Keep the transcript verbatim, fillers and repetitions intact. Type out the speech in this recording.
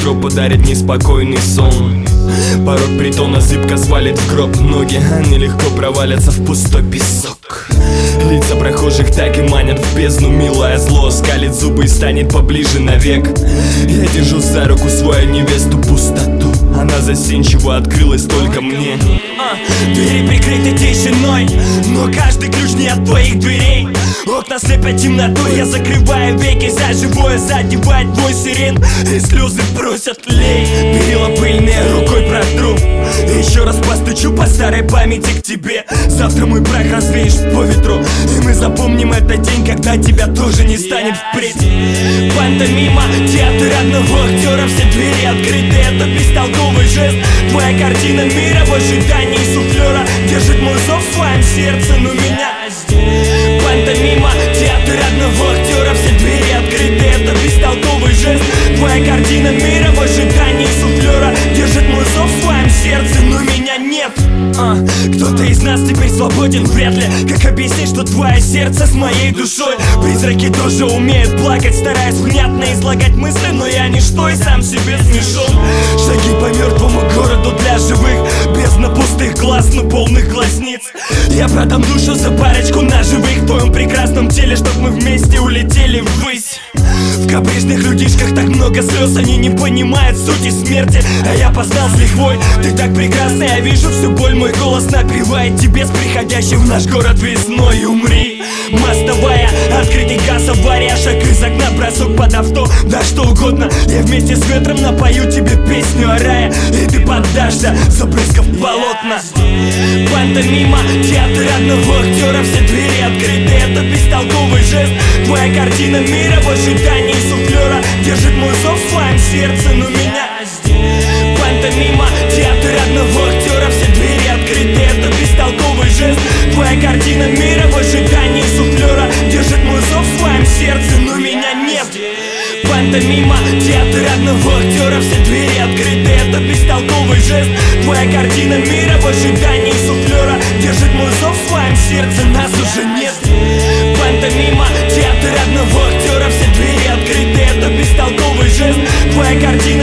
жопа дарит неспокойный сон. Порог притона зыбко свалит в гроб ноги, они легко провалятся в пустой песок. Лица прохожих так и манят в бездну, милое зло скалит зубы и станет поближе навек. Я держу за руку свою невесту пустоту, она застенчиво открылась только мне. а, Двери прикрыты тишиной, но каждый ключ не от твоих дверей. Окна слепят темнотой, я закрываю веки за живое, задевает твой сирен, и слезы просят лей. Перила пыльные, рукой протру, еще раз постучу по старой памяти к тебе. Завтра мой прах развеешь по ветру, и мы запомним этот день, когда тебя тоже не станет впредь. Пантомима, театр одного актера, все двери открыты, это бестолковый жест. Твоя картина мира в ожидании суфлера держит мой зов в своем сердце, но меня Пантомима, театр одного актера, все двери открыты, это бестолковый жест. Твоя картина мира в ожидании суфлера держит мой зов в своем сердце, но меня нет. а, Кто-то из нас теперь свободен, вряд ли. Как объяснить, что твое сердце с моей душой? Призраки тоже умеют плакать, стараясь внятно излагать мысли, но я ничто и сам себе смешон. Шаги по мертвому городу для живых, бездна пустых глаз, но полных глазниц. Я продам душу за парочку наживых в твоем прекрасном теле, чтоб мы вместе улетели ввысь. В капризных людишках так много слез, они не понимают сути смерти, а я познал с лихвой. Ты так прекрасна, я вижу всю боль, мой голос напевает тебе с приходящей в наш город весной. Умри, мостовая, открытый газ, авария, шаг из окна, бросок под авто, да что угодно. Я вместе с ветром напою тебе песню о рае, и ты поддашься, забрызгав полотна. Пантомима, театр одного актера, все двери открыты, это бестолковый жест. Твоя картина мира в ожидании суфлера держит мой зов в своем сердце, но меня Пантомима, театр одного актера, все двери открыты, это бестолковый жест. Твоя картина мира в ожидании суфлера держит мой зов в своем сердце, но меня нет. Пантомима, театр одного актера, все двери открыты, это бестолковый жест. Твоя картина мира в ожидании суфлера держит мой зов в своем сердце, нас уже нет. Пантомима, театр одного актера, все двери открыты, это бестолковый жест. Твоя картина